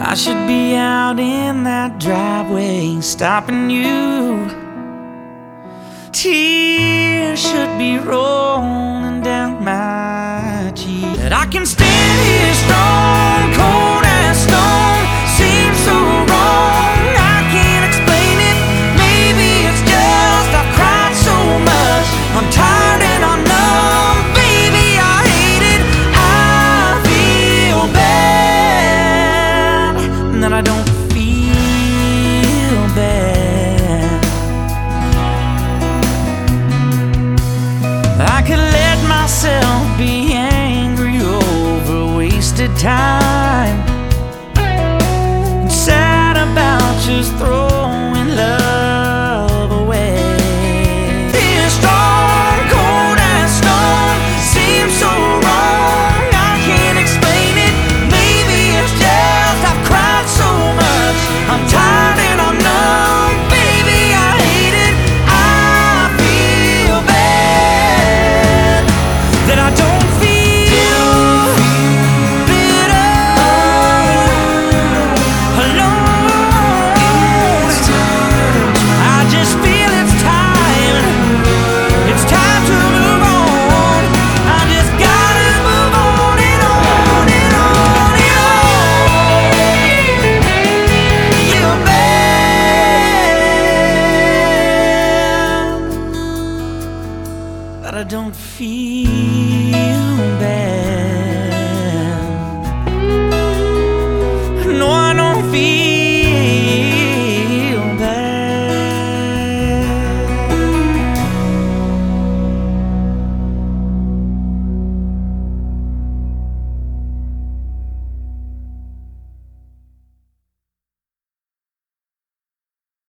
I should be out in that driveway stopping you. Tears should be rolling down my cheek. That I can stand here strong, cold as stone. Seems so wrong, I can't explain it. Maybe it's just I've cried so much. I'm tired and I'm numb. Baby, I hate it. I feel bad that I don't feel bad. I could let myself be angry over wasted time, and sad about just throwing love away. Being strong, cold as stone, seems so wrong, I can't explain it. Maybe it's just I've cried so much. I'm tired and I'm numb. Baby, I hate it. I feel bad that I don't feel bitter, alone. I just feel it's time. It's time to move on. I just gotta move on and on and on and on. You're bad, but I don't feel bad. No, I don't feel